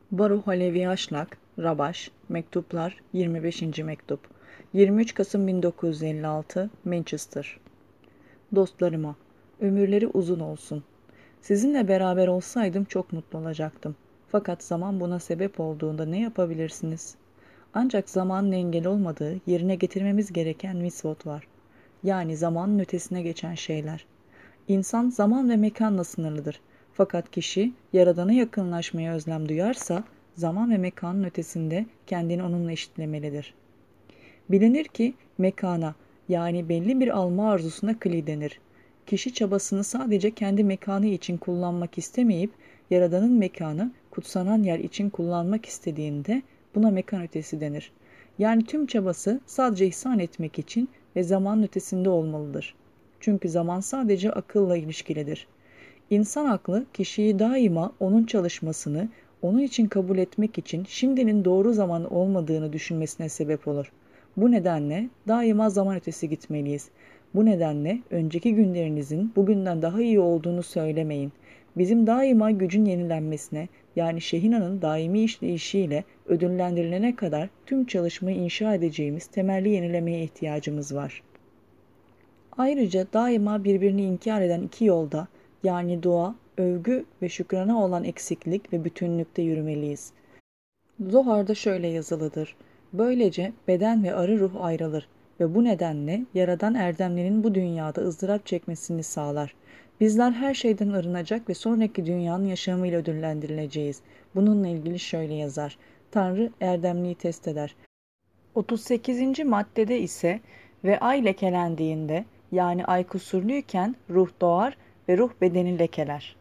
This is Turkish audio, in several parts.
Baruh Alevi Aşlak, Rabaş, Mektuplar 25. Mektup 23 Kasım 1956, Manchester. Dostlarıma, ömürleri uzun olsun. Sizinle beraber olsaydım çok mutlu olacaktım. Fakat zaman buna sebep olduğunda ne yapabilirsiniz? Ancak zamanın engel olmadığı, yerine getirmemiz gereken misvot var. Yani zamanın ötesine geçen şeyler. İnsan zaman ve mekanla sınırlıdır. Fakat kişi Yaradan'a yakınlaşmaya özlem duyarsa, zaman ve mekanın ötesinde kendini onunla eşitlemelidir. Bilinir ki mekana, yani belli bir alma arzusuna kli denir. Kişi çabasını sadece kendi mekanı için kullanmak istemeyip, Yaradan'ın mekanı, kutsanan yer için kullanmak istediğinde buna mekan ötesi denir. Yani tüm çabası sadece ihsan etmek için ve zamanın ötesinde olmalıdır. Çünkü zaman sadece akılla ilişkilidir. İnsan aklı kişiyi daima onun çalışmasını, onun için kabul etmek için şimdinin doğru zaman olmadığını düşünmesine sebep olur. Bu nedenle daima zaman ötesi gitmeliyiz. Bu nedenle önceki günlerinizin bugünden daha iyi olduğunu söylemeyin. Bizim daima gücün yenilenmesine, yani Şehina'nın daimi işleyişiyle ödüllendirilene kadar tüm çalışmayı inşa edeceğimiz temelli yenilemeye ihtiyacımız var. Ayrıca daima birbirini inkar eden iki yolda, yani dua, övgü ve şükrana olan eksiklik ve bütünlükte yürümeliyiz. Zohar'da şöyle yazılıdır. Böylece beden ve arı ruh ayrılır ve bu nedenle Yaradan erdemlinin bu dünyada ızdırap çekmesini sağlar. Bizler her şeyden arınacak ve sonraki dünyanın yaşamıyla ödüllendirileceğiz. Bununla ilgili şöyle yazar. Tanrı erdemliği test eder. 38. maddede ise ve ay lekelendiğinde, yani ay kusurluyken ruh doğar ve ruh bedeni lekeler.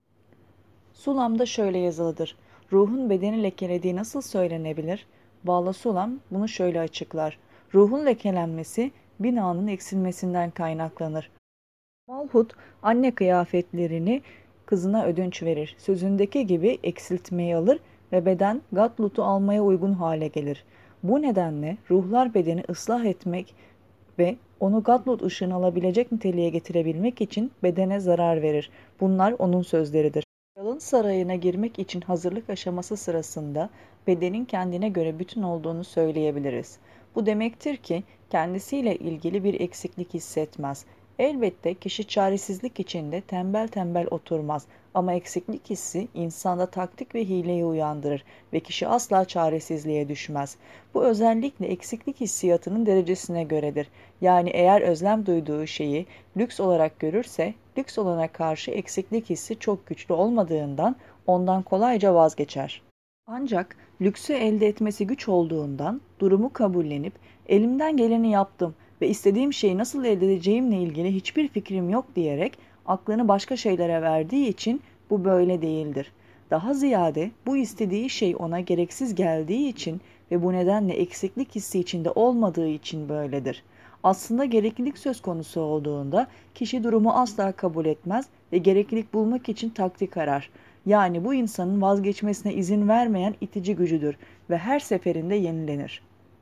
Sulam'da şöyle yazılıdır. Ruhun bedeni lekelediği nasıl söylenebilir? Bağla Sulam bunu şöyle açıklar. Ruhun lekelenmesi binanın eksilmesinden kaynaklanır. Malhut anne kıyafetlerini kızına ödünç verir. Sözündeki gibi eksiltmeyi alır ve beden Gatlut'u almaya uygun hale gelir. Bu nedenle ruhlar bedeni ıslah etmek ve onu Gatlut ışığını alabilecek niteliğe getirebilmek için bedene zarar verir. Bunlar onun sözleridir. Kralın sarayına girmek için hazırlık aşaması sırasında bedenin kendine göre bütün olduğunu söyleyebiliriz. Bu demektir ki kendisiyle ilgili bir eksiklik hissetmez. Elbette kişi çaresizlik içinde tembel tembel oturmaz ama eksiklik hissi insanda taktik ve hileyi uyandırır ve kişi asla çaresizliğe düşmez. Bu özellikle eksiklik hissiyatının derecesine göredir. Yani eğer özlem duyduğu şeyi lüks olarak görürse, lüks olana karşı eksiklik hissi çok güçlü olmadığından ondan kolayca vazgeçer. Ancak lüksü elde etmesi güç olduğundan durumu kabullenip elimden geleni yaptım ve istediğim şeyi nasıl elde edeceğimle ilgili hiçbir fikrim yok diyerek aklını başka şeylere verdiği için bu böyle değildir. Daha ziyade bu istediği şey ona gereksiz geldiği için ve bu nedenle eksiklik hissi içinde olmadığı için böyledir. Aslında gereklilik söz konusu olduğunda kişi durumu asla kabul etmez ve gereklilik bulmak için taktik arar. Yani bu insanın vazgeçmesine izin vermeyen itici gücüdür ve her seferinde yenilenir.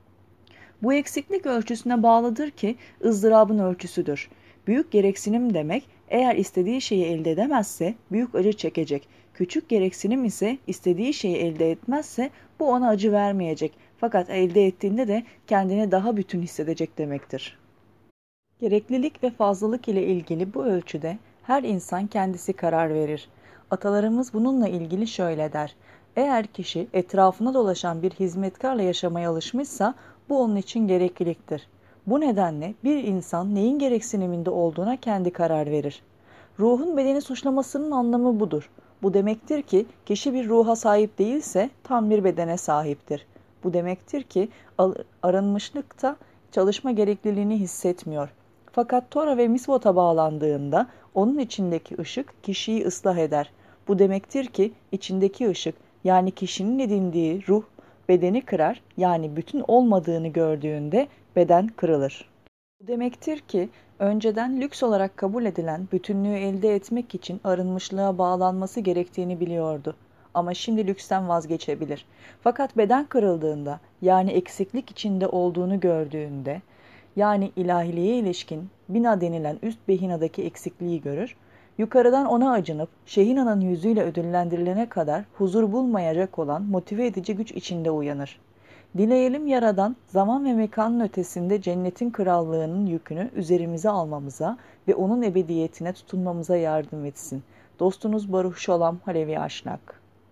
Bu eksiklik ölçüsüne bağlıdır ki ızdırabın ölçüsüdür. Büyük gereksinim demek, eğer istediği şeyi elde edemezse büyük acı çekecek. Küçük gereksinim ise istediği şeyi elde etmezse bu ona acı vermeyecek. Fakat elde ettiğinde de kendini daha bütün hissedecek demektir. Gereklilik ve fazlalık ile ilgili bu ölçüde her insan kendisi karar verir. Atalarımız bununla ilgili şöyle der. Eğer kişi etrafına dolaşan bir hizmetkarla yaşamaya alışmışsa bu onun için gerekliliktir. Bu nedenle bir insan neyin gereksiniminde olduğuna kendi karar verir. Ruhun bedeni suçlamasının anlamı budur. Bu demektir ki kişi bir ruha sahip değilse tam bir bedene sahiptir. Bu demektir ki arınmışlıkta çalışma gerekliliğini hissetmiyor. Fakat Tora ve Misvot'a bağlandığında onun içindeki ışık kişiyi ıslah eder. Bu demektir ki içindeki ışık, yani kişinin edindiği ruh bedeni kırar, yani bütün olmadığını gördüğünde beden kırılır. Bu demektir ki önceden lüks olarak kabul edilen bütünlüğü elde etmek için arınmışlığa bağlanması gerektiğini biliyordu. Ama şimdi lüksten vazgeçebilir. Fakat beden kırıldığında, yani eksiklik içinde olduğunu gördüğünde, yani ilahiliğe ilişkin bina denilen üst behinadaki eksikliği görür, Yukarıdan ona acınıp Şehina'nın yüzüyle ödüllendirilene kadar huzur bulmayacak olan motive edici güç içinde uyanır. Dileyelim Yaradan zaman ve mekanın ötesinde cennetin krallığının yükünü üzerimize almamıza ve onun ebediyetine tutunmamıza yardım etsin. Dostunuz Baruch Shalom Halevi Aşnak.